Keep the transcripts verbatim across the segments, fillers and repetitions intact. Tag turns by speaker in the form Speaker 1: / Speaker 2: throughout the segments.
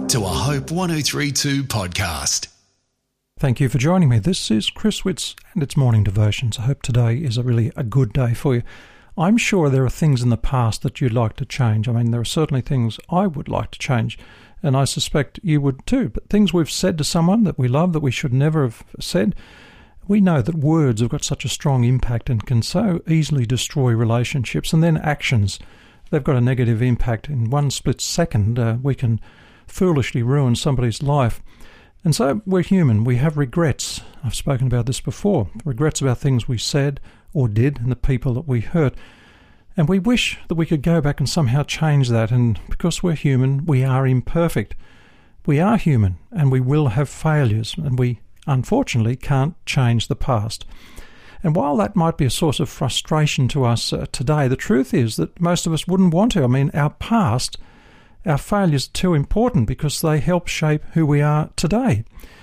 Speaker 1: to a Hope one oh three point two podcast.
Speaker 2: Thank you for joining me. This is Chris Witts and it's Morning Devotions. I hope today is a really a good day for you. I'm sure there are things in the past that you'd like to change. I mean, there are certainly things I would like to change, and I suspect you would too. But things we've said to someone that we love that we should never have said, we know that words have got such a strong impact and can so easily destroy relationships. And then actions, they've got a negative impact. In one split second, uh, we can foolishly ruin somebody's life. And so we're human. We have regrets. I've spoken about this before. Regrets about things we said or did and the people that we hurt. And we wish that we could go back and somehow change that. And because we're human, we are imperfect. We are human and we will have failures. And we, unfortunately, can't change the past. And while that might be a source of frustration to us uh, today, the truth is that most of us wouldn't want to. I mean, our past, our failures are too important because they help shape who we are today.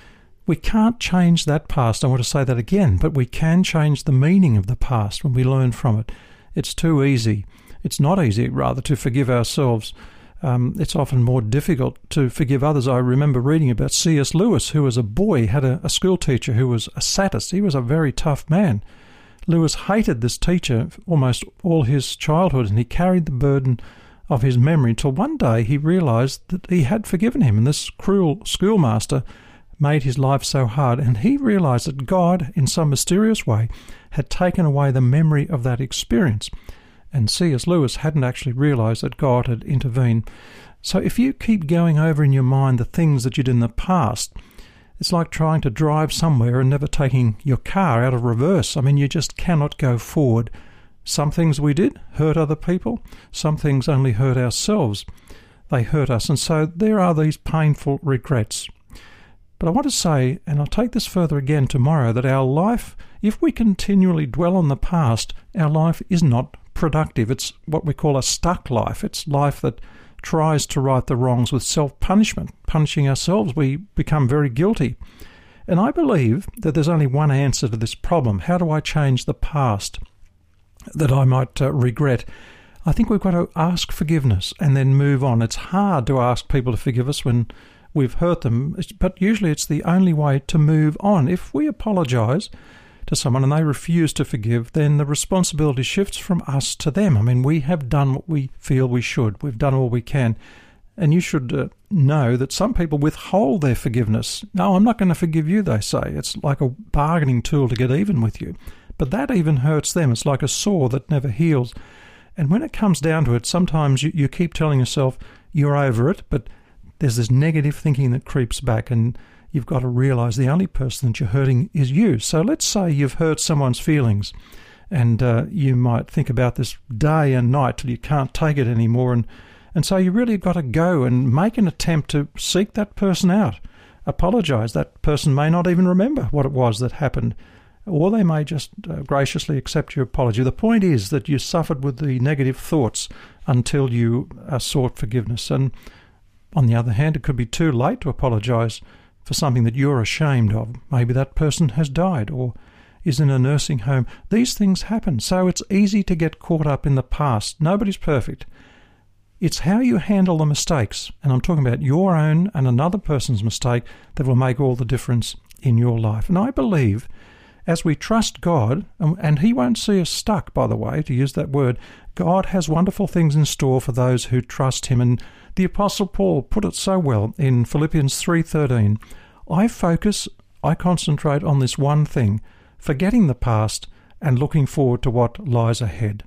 Speaker 2: We can't change that past, I want to say that again, but we can change the meaning of the past when we learn from it. It's too easy. It's not easy, rather, to forgive ourselves. Um, it's often more difficult to forgive others. I remember reading about C S Lewis, who as a boy had a, a school teacher who was a sadist. He was a very tough man. Lewis hated this teacher almost all his childhood, and he carried the burden of his memory until one day he realised that he had forgiven him, and this cruel schoolmaster made his life so hard, and he realised that God, in some mysterious way, had taken away the memory of that experience. And C S Lewis hadn't actually realised that God had intervened. So if you keep going over in your mind the things that you did in the past, it's like trying to drive somewhere and never taking your car out of reverse. I mean, you just cannot go forward. Some things we did hurt other people. Some things only hurt ourselves. They hurt us. And so there are these painful regrets. But I want to say, and I'll take this further again tomorrow, that our life, if we continually dwell on the past, our life is not productive. It's what we call a stuck life. It's life that tries to right the wrongs with self-punishment. Punishing ourselves, we become very guilty. And I believe that there's only one answer to this problem. How do I change the past that I might uh, regret? I think we've got to ask forgiveness and then move on. It's hard to ask people to forgive us when we've hurt them, but usually it's the only way to move on. If we apologise to someone and they refuse to forgive, then the responsibility shifts from us to them. I mean, we have done what we feel we should. We've done all we can. And you should uh, know that some people withhold their forgiveness. No, I'm not going to forgive you, they say. It's like a bargaining tool to get even with you. But that even hurts them. It's like a sore that never heals. And when it comes down to it, sometimes you, you keep telling yourself you're over it, but there's this negative thinking that creeps back, and you've got to realise the only person that you're hurting is you. So let's say you've hurt someone's feelings, and uh, you might think about this day and night till you can't take it anymore, and, and so you really got to go and make an attempt to seek that person out. Apologise. That person may not even remember what it was that happened, or they may just uh, graciously accept your apology. The point is that you suffered with the negative thoughts until you uh, sought forgiveness. And on the other hand, it could be too late to apologise for something that you're ashamed of. Maybe that person has died or is in a nursing home. These things happen, so it's easy to get caught up in the past. Nobody's perfect. It's how you handle the mistakes, and I'm talking about your own and another person's mistake, that will make all the difference in your life. And I believe as we trust God, and He won't see us stuck, by the way, to use that word, God has wonderful things in store for those who trust Him. And the Apostle Paul put it so well in Philippians three thirteen, I focus, I concentrate on this one thing, forgetting the past and looking forward to what lies ahead.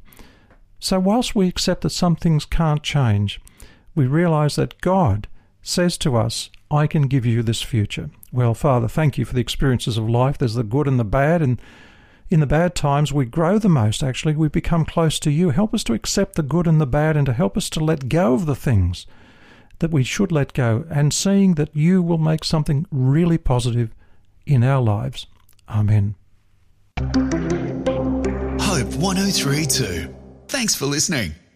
Speaker 2: So whilst we accept that some things can't change, we realise that God says to us, I can give you this future. Well, Father, thank you for the experiences of life. There's the good and the bad, and in the bad times we grow the most, actually. We become close to you. Help us to accept the good and the bad, and to help us to let go of the things that we should let go, and seeing that you will make something really positive in our lives. Amen.
Speaker 1: Hope one oh three point two. Thanks for listening.